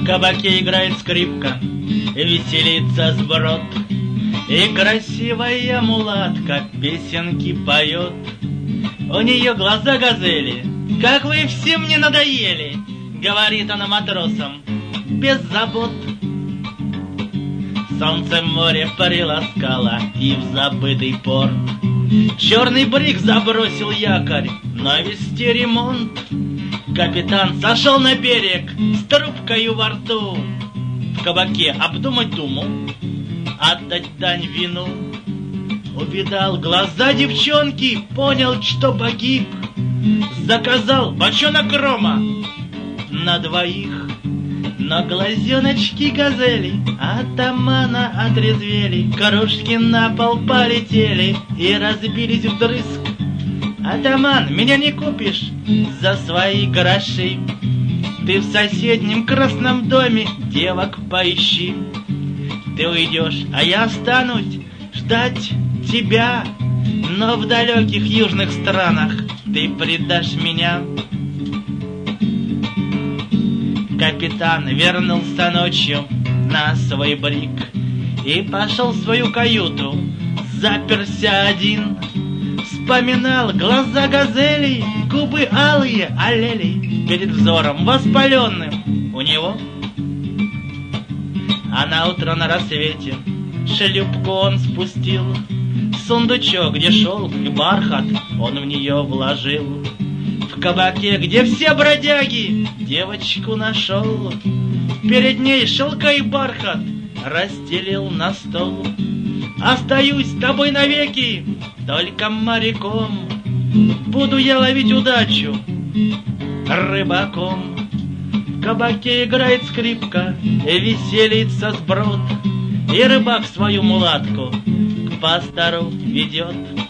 кабаке играет скрипка, веселится сброд, и красивая мулатка песенки поет. У нее глаза газели, как вы все мне надоели, говорит она матросам без забот. Солнце море приласкало и в забытый порт. Черный бриг забросил якорь, навести ремонт. Капитан сошел на берег с трубкою во рту. В кабаке обдумать думал, отдать дань вину. Увидал глаза девчонки, понял, что погиб. Заказал бочонок рома на двоих. Но глазеночки газели атамана отрезвели. Кружки на пол полетели и разбились вдрызг. Атаман, меня не купишь за свои гроши. Ты в соседнем красном доме девок поищи. Ты уйдешь, а я останусь ждать тебя. Но в далеких южных странах ты предашь меня. Капитан вернулся ночью на свой бриг и пошел в свою каюту, заперся один. Вспоминал глаза газели, губы алые аллели перед взором воспаленным у него. А наутро на рассвете шлюпку он спустил, сундучок, где шелк и бархат, он в нее вложил. В кабаке, где все бродяги, девочку нашел. Перед ней шелка и бархат расстелил на стол. Остаюсь с тобой навеки, только моряком. Буду я ловить удачу рыбаком. В кабаке играет скрипка, веселится сброд, и рыбак свою мулатку к пастору ведет.